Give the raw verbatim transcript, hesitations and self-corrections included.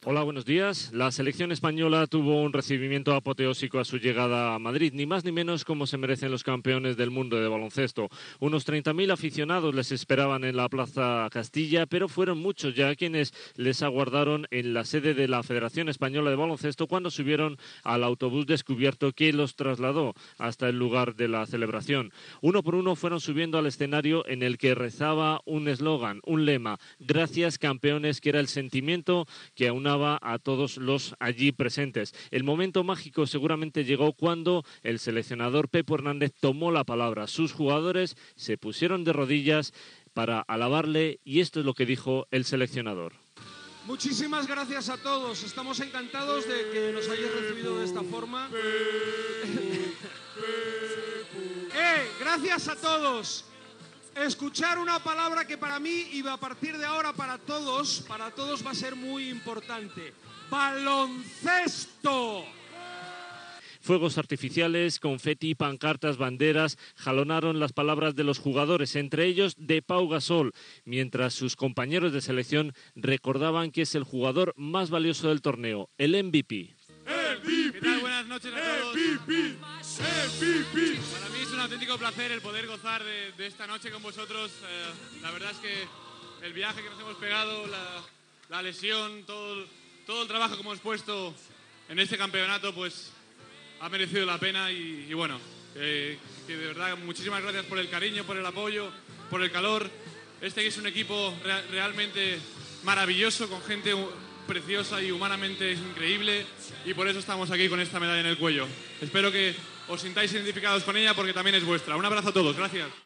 Hola, buenos días. La selección española tuvo un recibimiento apoteósico a su llegada a Madrid, ni más ni menos como se merecen los campeones del mundo de baloncesto. Unos treinta mil aficionados les esperaban en la Plaza Castilla, pero fueron muchos ya quienes les aguardaron en la sede de la Federación Española de Baloncesto cuando subieron al autobús descubierto que los trasladó hasta el lugar de la celebración. Uno por uno fueron subiendo al escenario en el que rezaba un eslogan, un lema: "Gracias, campeones", que era el sentimiento que aún a todos los allí presentes. El momento mágico seguramente llegó cuando el seleccionador Pepo Hernández tomó la palabra. Sus jugadores se pusieron de rodillas para alabarle y esto es lo que dijo el seleccionador. Muchísimas gracias a todos. Estamos encantados de que nos hayáis recibido de esta forma. ¡Eh! Gracias a todos. Escuchar una palabra que para mí y a partir de ahora para todos, para todos va a ser muy importante. ¡Baloncesto! Fuegos artificiales, confeti, pancartas, banderas jalonaron las palabras de los jugadores, entre ellos de Pau Gasol, mientras sus compañeros de selección recordaban que es el jugador más valioso del torneo, el M V P. ¿Qué tal? Buenas noches a todos. M V P. M V P. Para mí es un auténtico placer el poder gozar de, de esta noche con vosotros. Eh, la verdad es que el viaje que nos hemos pegado, la, la lesión, todo, todo el trabajo que hemos puesto en este campeonato, pues ha merecido la pena y, y bueno, eh, que de verdad muchísimas gracias por el cariño, por el apoyo, por el calor. Este es un equipo re, realmente maravilloso, con gente preciosa y humanamente increíble, y por eso estamos aquí con esta medalla en el cuello. Espero que os sintáis identificados con ella porque también es vuestra. Un abrazo a todos, gracias.